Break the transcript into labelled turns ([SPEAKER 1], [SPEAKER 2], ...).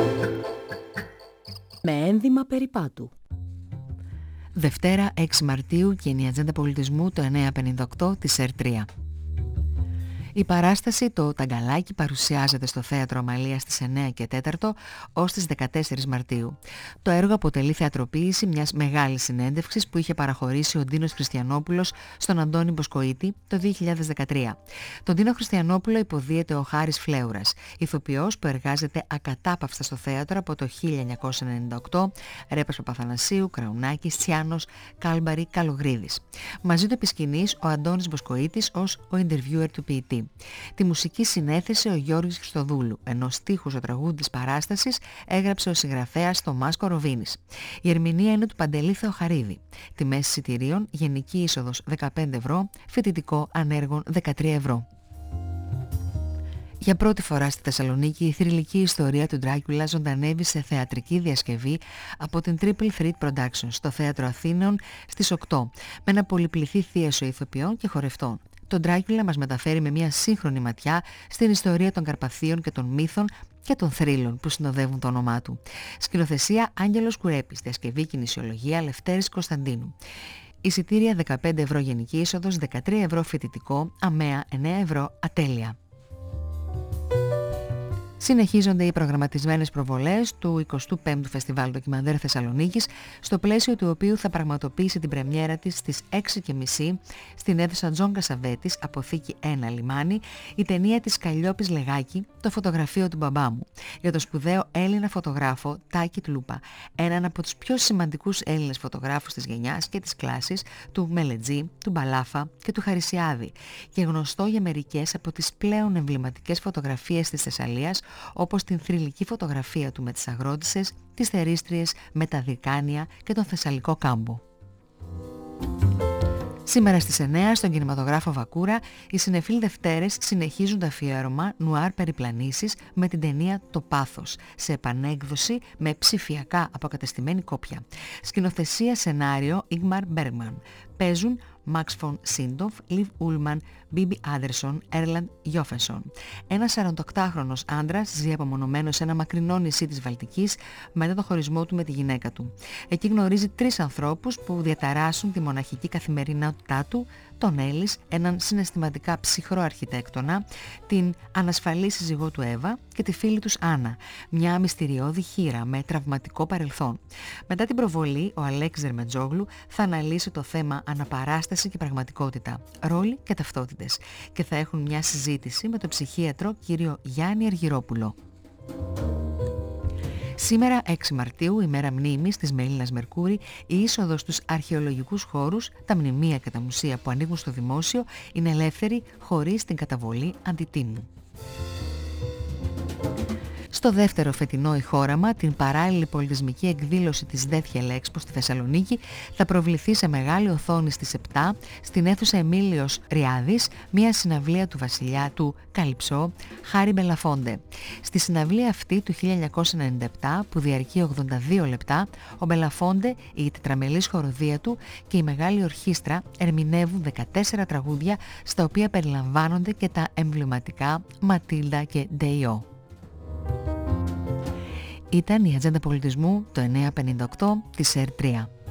[SPEAKER 1] Με ένδυμα περιπάτου.
[SPEAKER 2] Δευτέρα 6 Μαρτίου και είναι η Ατζέντα Πολιτισμού το 958 της ΕΡΤ3. Η παράσταση «Το Ταγκαλάκι» παρουσιάζεται στο Θέατρο Αμαλίας στις 9 και 4 ως τις 14 Μαρτίου. Το έργο αποτελεί θεατροποίηση μιας μεγάλης συνέντευξης που είχε παραχωρήσει ο Ντίνος Χριστιανόπουλος στον Αντώνη Μποσκοίτη το 2013. Τον Ντίνο Χριστιανόπουλο υποδίεται ο Χάρης Φλέουρας, ηθοποιός που εργάζεται ακατάπαυστα στο θέατρο από το 1998, Ρέπας Παπαθανασίου, Κραουνάκης, Τσιάνος, Κάλμπαρη, Καλογρίδης. Μαζί του επί σκηνής ο Αντώνης Μποσκοίτης ως ο interviewer του ποιητή. Τη μουσική συνέθεσε ο Γιώργης Χριστοδούλου, ενώ στίχους ο τραγούδι της παράστασης έγραψε ο συγγραφέας Θωμάς Κοροβίνης. Η ερμηνεία είναι του Παντελή Θεοχαρίδη. Τιμές εισιτηρίων: γενική είσοδος 15 ευρώ, φοιτητικό ανέργων 13 ευρώ. Για πρώτη φορά στη Θεσσαλονίκη η θρυλική ιστορία του Ντράκουλα ζωντανεύει σε θεατρική διασκευή από την Triple Threat Productions στο Θέατρο Αθήνεων στις 8, με ένα πολυπληθή θίασο ηθοποιών και χορευτών. Το Ντράκουλα μας μεταφέρει με μια σύγχρονη ματιά στην ιστορία των Καρπαθίων και των μύθων και των θρύλων που συνοδεύουν το όνομά του. Σκηνοθεσία Άγγελος Κουρέπης, διασκευή κινησιολογία Λευτέρης Κωνσταντίνου. Εισιτήρια 15 ευρώ γενική είσοδος, 13 ευρώ φοιτητικό, αμαία 9 ευρώ ατέλεια. Συνεχίζονται οι προγραμματισμένες προβολές του 25ου Φεστιβάλ Ντοκιμαντέρ Θεσσαλονίκης, στο πλαίσιο του οποίου θα πραγματοποιήσει την πρεμιέρα της στις 6.30 στην αίθουσα Τζον Κασαβέτης, αποθήκη 1 Λιμάνι, η ταινία της Καλλιόπης Λεγάκη, «Το φωτογραφείο του μπαμπά μου», για το σπουδαίο Έλληνα φωτογράφο Τάκη Τλούπα, έναν από τους πιο σημαντικούς Έλληνες φωτογράφους της γενιάς και της κλάσης, του Μελετζή, του Μπαλάφα και του Χαρισιάδη, και γνωστό για μερικές από τις πλέον εμβληματικές φωτογραφίες της Θεσσαλίας, όπως την θρυλική φωτογραφία του με τις αγρότισσες, τις θερίστριες με τα δικάνια και τον Θεσσαλικό κάμπο. Σήμερα στις 9 στον κινηματογράφο Βακούρα οι Συνεφίλ Δευτέρες συνεχίζουν το αφιέρωμα νουάρ περιπλανήσεις με την ταινία «Το Πάθος», σε επανέκδοση με ψηφιακά αποκατεστημένη κόπια. Σκηνοθεσία σενάριο Ίγμαρ Μπέργμαν. Παίζουν Μαξ Φον Σίντοφ, Λιβ Ούλμαν, Μπίμπι Άντερσον, Έρλαντ Γιόφενσον. Ένας 48χρονος άντρας ζει απομονωμένος σε ένα μακρινό νησί της Βαλτικής μετά το χωρισμό του με τη γυναίκα του. Εκεί γνωρίζει 3 ανθρώπους που διαταράσσουν τη μοναχική καθημερινότητά του: τον Έλλης, έναν συναισθηματικά ψυχρό αρχιτέκτονα, την ανασφαλή σύζυγό του Εύα και τη φίλη τους Άννα, μια μυστηριώδη χήρα με τραυματικό παρελθόν. Μετά την προβολή, ο Αλέξης Δερμετζόγλου θα αναλύσει το θέμα αναπαράσταση και πραγματικότητα, ρόλοι και ταυτότητες, και θα έχουν μια συζήτηση με τον ψυχίατρο κύριο Γιάννη Αργυρόπουλο. Σήμερα 6 Μαρτίου, ημέρα μνήμης της Μελίνας Μερκούρη, η είσοδος στους αρχαιολογικούς χώρους, τα μνημεία και τα μουσεία που ανοίγουν στο δημόσιο είναι ελεύθερη, χωρίς την καταβολή αντιτίμου. Στο δεύτερο φετινό ηχόραμα, την παράλληλη πολιτισμική εκδήλωση της Δέθιελ Έξπο στη Θεσσαλονίκη, θα προβληθεί σε μεγάλη οθόνη στις 7 στην αίθουσα Εμίλιος Ριάδης μια συναυλία του βασιλιά του Καλυψό, Χάρη Μπελαφόντε. Στη συναυλία αυτή του 1997, που διαρκεί 82 λεπτά, ο Μπελαφόντε, η τετραμελής χοροδία του και η μεγάλη ορχήστρα ερμηνεύουν 14 τραγούδια, στα οποία περιλαμβάνονται και τα εμβληματικά Ματίλντα και Ντεϊό. Ήταν η Ατζέντα Πολιτισμού το 958 της ΕΡΤ3.